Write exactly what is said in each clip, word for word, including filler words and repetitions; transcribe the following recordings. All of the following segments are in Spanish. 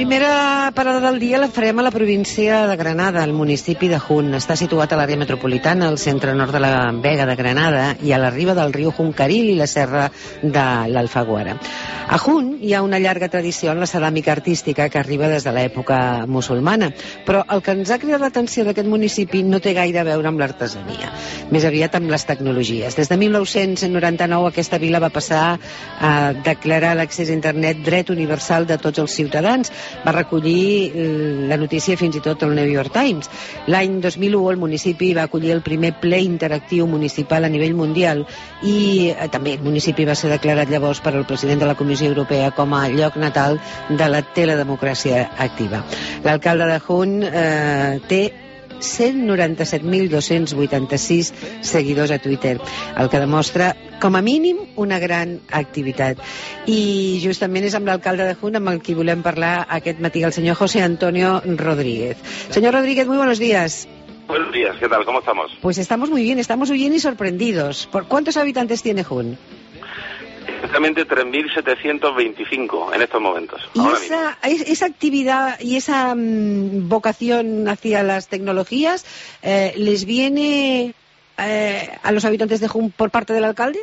primera parada del dia la farem a la província de Granada, al municipi de Jun. Està situat a l'àrea metropolitana, al centre nord de la Vega de Granada i a la riba del riu Juncaril i la serra de l'Alfaguara. A Jun hi ha una llarga tradició en la ceràmica artística que arriba des de l'època musulmana, però el que ens ha cridat l'atenció d'aquest municipi no té gaire a veure amb l'artesania, més aviat amb les tecnologies. Des de mil nou-cents noranta-nou aquesta vila va passar a declarar l'accés a internet dret universal de tots els ciutadans. Va recollir la notícia fins i tot el New York Times. L'any dos mil u el municipi va acollir el primer ple interactiu municipal a nivell mundial i eh, també el municipi va ser declarat llavors per al president de la Comissió Europea com a lloc natal de la teledemocràcia activa. L'alcalde de Jun eh, té cent noranta-set mil dos-cents vuitanta-sis seguidors a Twitter, el que demostra com a mínim una gran activitat. I justament és amb l'alcalde de Jun amb el qui volem parlar aquest matí, el senyor José Antonio Rodríguez. Señor Rodríguez, muy buenos días. Buenos días, ¿qué tal? ¿Cómo estamos? Pues estamos muy bien, estamos muy bien y sorprendidos. ¿Por cuántos habitantes tiene Jun? Exactamente tres mil setecientos veinticinco en estos momentos. ¿Y esa, esa actividad y esa um, vocación hacia las tecnologías eh, les viene eh, a los habitantes de Jun por parte del alcalde?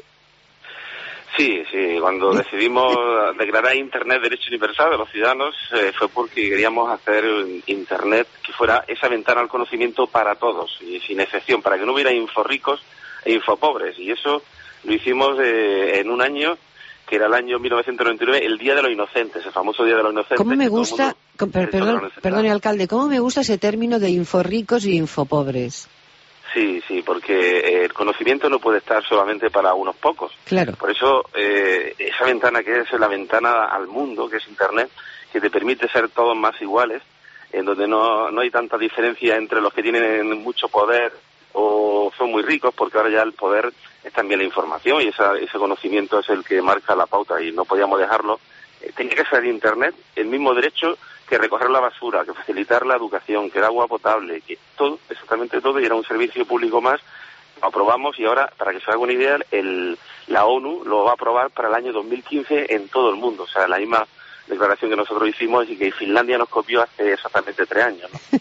Sí, sí. Cuando decidimos declarar Internet derecho universal de los ciudadanos eh, fue porque queríamos hacer Internet que fuera esa ventana al conocimiento para todos y sin excepción, para que no hubiera inforricos e infopobres. Y eso lo hicimos eh, en un año que era el año mil novecientos noventa y nueve, el Día de los Inocentes, el famoso Día de los Inocentes. ¿Cómo me gusta, con, per, perdón, perdón, alcalde, cómo me gusta ese término de inforricos y infopobres? Sí, sí, porque el conocimiento no puede estar solamente para unos pocos. Claro. Por eso, eh, esa ventana que es la ventana al mundo, que es Internet, que te permite ser todos más iguales, en donde no, no hay tanta diferencia entre los que tienen mucho poder o son muy ricos, porque ahora ya el poder es también la información y esa, ese conocimiento es el que marca la pauta y no podíamos dejarlo. Eh, tenía que ser Internet el mismo derecho que recoger la basura, que facilitar la educación, que el agua potable, que todo, exactamente todo, y era un servicio público más. Lo aprobamos y ahora, para que se haga una idea, el, la ONU lo va a aprobar para el año dos mil quince en todo el mundo. O sea, la misma declaración que nosotros hicimos y que Finlandia nos copió hace exactamente tres años, ¿no?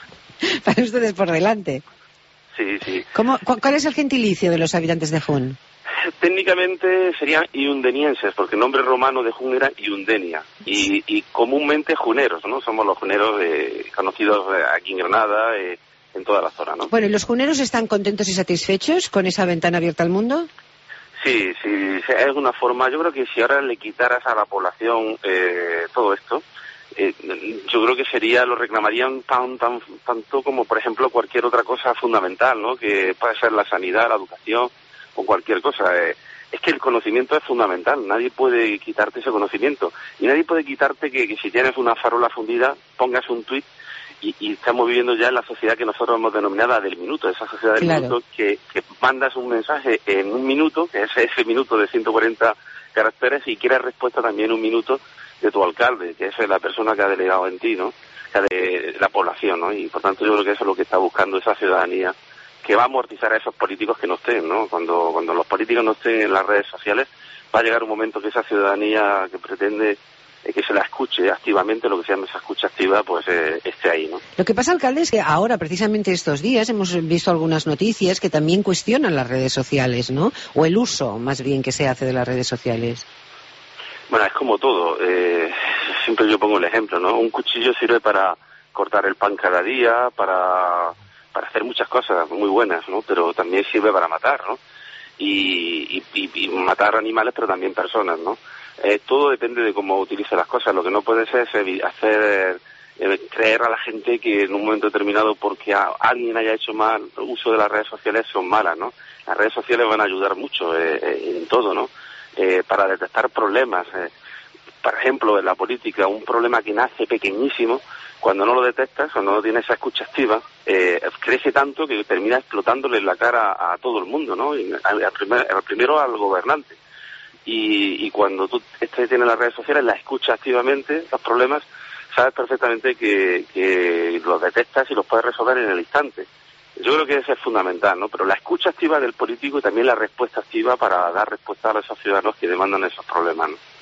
Para ustedes por delante. Sí, sí. ¿Cómo, cu ¿Cuál es el gentilicio de los habitantes de Jun? Técnicamente serían iundenienses, porque el nombre romano de Jun era Iundenia, y, y comúnmente juneros, ¿no? Somos los juneros eh, conocidos aquí en Granada, eh, en toda la zona, ¿no? Bueno, ¿y los juneros están contentos y satisfechos con esa ventana abierta al mundo? Sí, sí, es una forma. Yo creo que si ahora le quitaras a la población eh, todo esto, Eh, yo creo que sería, lo reclamarían tan, tan, tanto como, por ejemplo, cualquier otra cosa fundamental, ¿no? Que puede ser la sanidad, la educación o cualquier cosa. Eh, es que el conocimiento es fundamental, nadie puede quitarte ese conocimiento y nadie puede quitarte que, que si tienes una farola fundida pongas un tuit y, y estamos viviendo ya en la sociedad que nosotros hemos denominado del minuto, esa sociedad del claro. minuto, que, que mandas un mensaje en un minuto, que es ese minuto de ciento cuarenta caracteres, y quieres respuesta también en un minuto de tu alcalde, que es la persona que ha delegado en ti, ¿no? Que de la población, ¿no? Y por tanto yo creo que eso es lo que está buscando esa ciudadanía, que va a amortizar a esos políticos que no estén, ¿no? Cuando, cuando los políticos no estén en las redes sociales, va a llegar un momento que esa ciudadanía que pretende eh, que se la escuche activamente, lo que se llama esa escucha activa, pues eh, esté ahí, ¿no? Lo que pasa, alcalde, es que ahora, precisamente estos días, hemos visto algunas noticias que también cuestionan las redes sociales, ¿no? O el uso, más bien, que se hace de las redes sociales. Bueno, es como todo. Eh, siempre yo pongo el ejemplo, ¿no? Un cuchillo sirve para cortar el pan cada día, para, para hacer muchas cosas muy buenas, ¿no? Pero también sirve para matar, ¿no? Y, y, y matar animales, pero también personas, ¿no? Eh, todo depende de cómo utilice las cosas. Lo que no puede ser es hacer eh, creer a la gente que en un momento determinado, porque a, alguien haya hecho mal uso de las redes sociales, son malas, ¿no? Las redes sociales van a ayudar mucho eh, eh, en todo, ¿no? Eh, para detectar problemas, eh, por ejemplo, en la política, un problema que nace pequeñísimo, cuando no lo detectas o no tienes esa escucha activa, eh, crece tanto que termina explotándole en la cara a, a todo el mundo, ¿no? Y al, al, primer, al primero al gobernante. Y, y cuando tú estés en las redes sociales, la escuchas activamente, los problemas, sabes perfectamente que, que los detectas y los puedes resolver en el instante. Yo creo que eso es fundamental, ¿no? Pero la escucha activa del político y también la respuesta activa para dar respuesta a esos ciudadanos que demandan esos problemas, ¿no?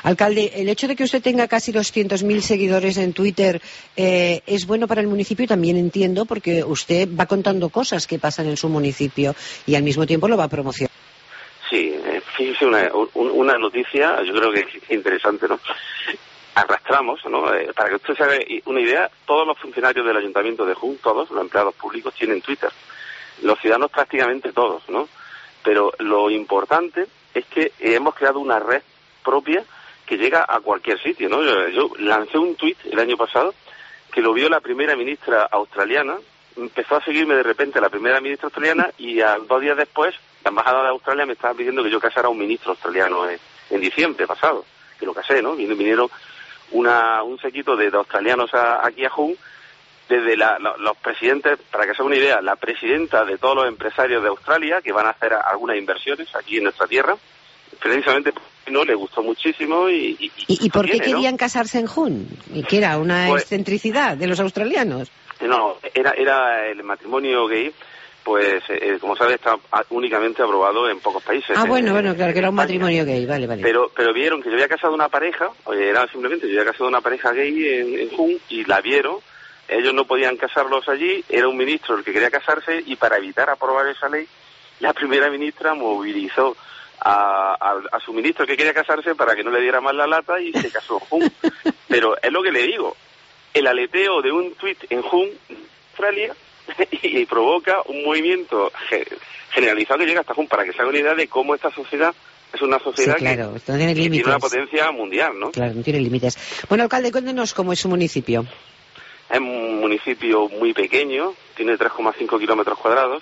Alcalde, el hecho de que usted tenga casi doscientos mil seguidores en Twitter eh, es bueno para el municipio, también entiendo, porque usted va contando cosas que pasan en su municipio y al mismo tiempo lo va a promocionar. Sí, eh, fíjese una, un, una noticia, yo creo que es interesante, ¿no? Arrastramos, ¿no? Eh, para que usted se haga una idea, todos los funcionarios del Ayuntamiento de Jun, todos los empleados públicos tienen Twitter. Los ciudadanos prácticamente todos, ¿no? Pero lo importante es que hemos creado una red propia que llega a cualquier sitio, ¿no? Yo, yo lancé un tuit el año pasado que lo vio la primera ministra australiana, empezó a seguirme de repente la primera ministra australiana y a dos días después la embajada de Australia me estaba pidiendo que yo casara a un ministro australiano en, en diciembre pasado, que lo casé, ¿no? Vinieron una, un séquito de, de australianos a, aquí a Jun, desde la, la, los presidentes, para que se haga una idea, la presidenta de todos los empresarios de Australia que van a hacer algunas inversiones aquí en nuestra tierra, precisamente no le gustó muchísimo y... ¿Y, ¿Y, y por qué tiene, querían ¿no? casarse en Jun? ¿Y qué era? ¿Una pues, excentricidad de los australianos? No, era, era el matrimonio gay. Pues, eh, como sabes, está únicamente aprobado en pocos países. Ah, bueno, en, bueno, claro, que era un España. Matrimonio gay, vale, vale. Pero pero vieron que yo había casado una pareja, oye, era simplemente, yo había casado una pareja gay en, en Jun, y la vieron, ellos no podían casarlos allí, era un ministro el que quería casarse, y para evitar aprobar esa ley, la primera ministra movilizó a, a, a su ministro que quería casarse para que no le diera más la lata, y se casó en Jun. Pero es lo que le digo, el aleteo de un tuit en Jun, Australia, y provoca un movimiento generalizado que llega hasta Jun, para que se haga una idea de cómo esta sociedad es una sociedad sí, claro, que, esto no tiene, que tiene una potencia mundial, ¿no? Claro, no tiene límites. Bueno, alcalde, cuéntenos cómo es su municipio. Es un municipio muy pequeño, tiene tres coma cinco kilómetros cuadrados,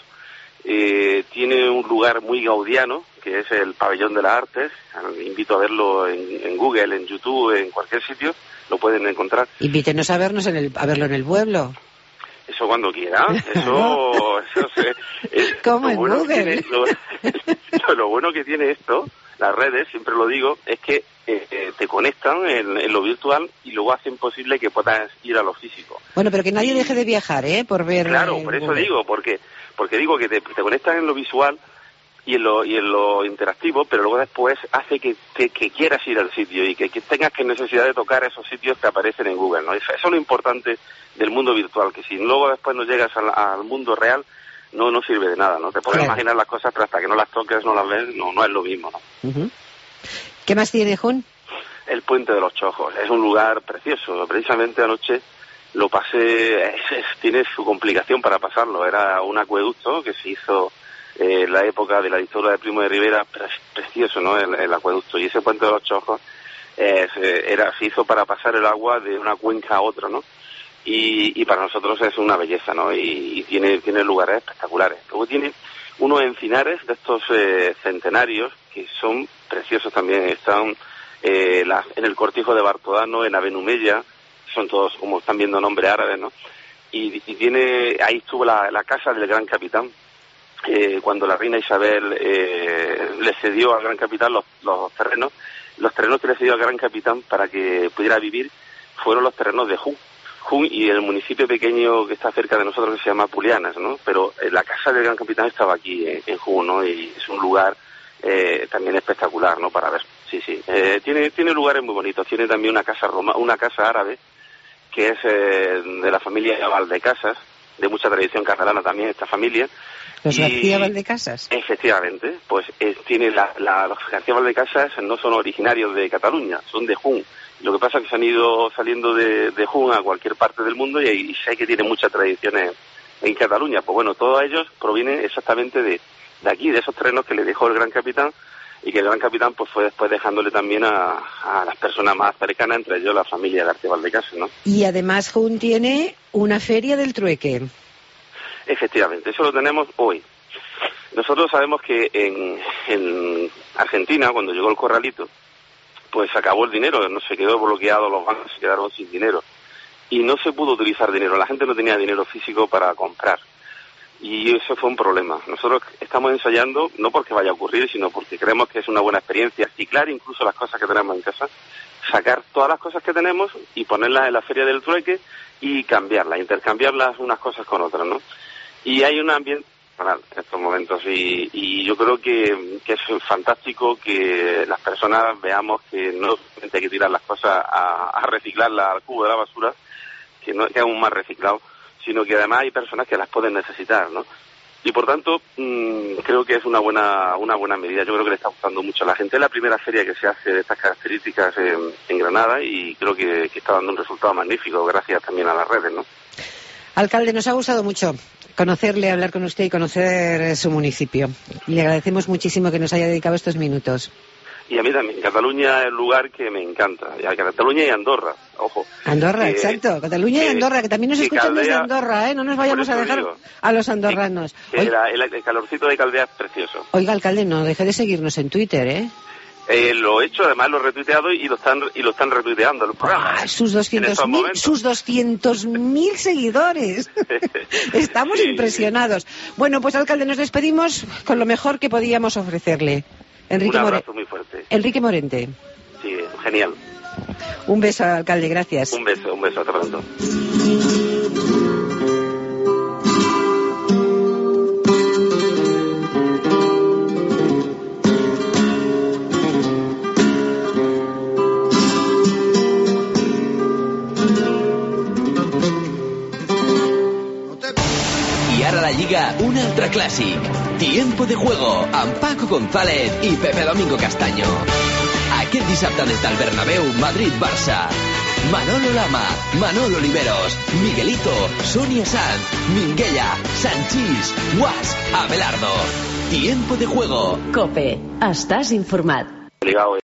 eh, tiene un lugar muy gaudiano, que es el Pabellón de las Artes. Invito a verlo en, en Google, en YouTube, en cualquier sitio, lo pueden encontrar. Invítenos a vernos en el, a verlo en el pueblo. Eso cuando quiera, eso, eso se, es, ¿Cómo en bueno Google? Tiene, lo, lo bueno que tiene esto, las redes, siempre lo digo, es que eh, eh, te conectan en, en lo virtual y luego hacen posible que puedas ir a lo físico. Bueno, pero que nadie y, deje de viajar, ¿eh? Por ver. Claro, por eso Google. digo, porque porque digo que te, te conectan en lo visual y en lo y en lo interactivo, pero luego después hace que, te, que quieras ir al sitio y que, que tengas que necesidad de tocar esos sitios que aparecen en Google, ¿no? Eso, eso es lo importante del mundo virtual, que si luego después no llegas al, al mundo real, no no sirve de nada, ¿no? Te puedes claro. imaginar las cosas, pero hasta que no las toques, no las ves, no, no es lo mismo, ¿no? Uh-huh. ¿Qué más tiene Jun? El Puente de los Chojos, es un lugar precioso. Precisamente anoche lo pasé, es, es, tiene su complicación para pasarlo, era un acueducto que se hizo eh, en la época de la dictadura de Primo de Rivera, pre- precioso, ¿no? El, el acueducto, y ese Puente de los Chojos eh, se, era, se hizo para pasar el agua de una cuenca a otra, ¿no? Y, y para nosotros es una belleza, ¿no? Y, y tiene tiene lugares espectaculares. Luego tiene unos encinares de estos eh, centenarios que son preciosos también. Están eh, la, en el Cortijo de Bartodano, en Avenumella, son todos, como están viendo, nombres árabes, ¿no? Y, y tiene, ahí estuvo la, la casa del Gran Capitán, eh, cuando la reina Isabel eh, le cedió al Gran Capitán los, los terrenos. Los terrenos que le cedió al Gran Capitán para que pudiera vivir fueron los terrenos de Jun. Jun y el municipio pequeño que está cerca de nosotros que se llama Pulianas, ¿no? Pero eh, la casa del Gran Capitán estaba aquí eh, en Jun, ¿no? Y es un lugar eh, también espectacular, ¿no? Para ver, sí, sí. Eh, tiene tiene lugares muy bonitos. Tiene también una casa roma, una casa árabe que es eh, de la familia Valdecasas, de mucha tradición catalana también esta familia. ¿Los García Valdecasas? Efectivamente, pues eh, tiene la, la, los García Valdecasas no son originarios de Cataluña, son de Jun. Lo que pasa es que se han ido saliendo de, de Jun a cualquier parte del mundo y, y sé que tienen muchas tradiciones en, en Cataluña. Pues bueno, todos ellos provienen exactamente de, de aquí, de esos terrenos que le dejó el Gran Capitán, y que el Gran Capitán pues fue después dejándole también a, a las personas más cercanas, entre ellos la familia García Valdecasas, ¿no? Y además Jun tiene una feria del trueque. Efectivamente, eso lo tenemos hoy. Nosotros sabemos que en, en Argentina, cuando llegó el corralito, pues se acabó el dinero, no se quedó bloqueado, los bancos se quedaron sin dinero. Y no se pudo utilizar dinero, la gente no tenía dinero físico para comprar. Y eso fue un problema. Nosotros estamos ensayando, no porque vaya a ocurrir, sino porque creemos que es una buena experiencia, reciclar incluso las cosas que tenemos en casa, sacar todas las cosas que tenemos y ponerlas en la feria del trueque y cambiarlas, intercambiarlas unas cosas con otras, ¿no? Y hay un ambiente en estos momentos y, y yo creo que, que es fantástico que las personas veamos que no solamente hay que tirar las cosas a, a reciclarlas al cubo de la basura, que no que aún más reciclado, sino que además hay personas que las pueden necesitar, ¿no? Y por tanto mmm, creo que es una buena una buena medida. Yo creo que le está gustando mucho a la gente. Es la primera feria que se hace de estas características en, en Granada y creo que, que está dando un resultado magnífico gracias también a las redes, ¿no? Alcalde, nos ha gustado mucho conocerle, hablar con usted y conocer su municipio. Le agradecemos muchísimo que nos haya dedicado estos minutos. Y a mí también. Cataluña es el lugar que me encanta. Y a Cataluña y Andorra, ojo. Andorra, eh, exacto. Cataluña que, y Andorra, que también nos escuchan Caldea, desde Andorra, ¿eh? No nos vayamos a dejar digo, a los andorranos. Que, que la, el, el calorcito de Caldea es precioso. Oiga, alcalde, no deje de seguirnos en Twitter, ¿eh? Eh, lo he hecho, además lo he retuiteado y lo están y lo están retuiteando los programas. Ah, sus doscientos mil, sus doscientos mil seguidores. Estamos sí, impresionados. Bueno, pues alcalde, nos despedimos con lo mejor que podíamos ofrecerle. Enrique Un abrazo More... muy fuerte. Enrique Morente. Sí, genial. Un beso, alcalde, gracias. Un beso, un beso, hasta pronto. La Lliga, un altre clàssic. Tiempo de juego, amb Paco González i Pepe Domingo Castaño. Aquest dissabte des del Bernabéu, Madrid-Barça. Manolo Lama, Manolo Oliveros, Miguelito, Sonia Sanz, Minguella, Sanchís, Guas, Abelardo. Tiempo de juego. COPE. Estàs informat.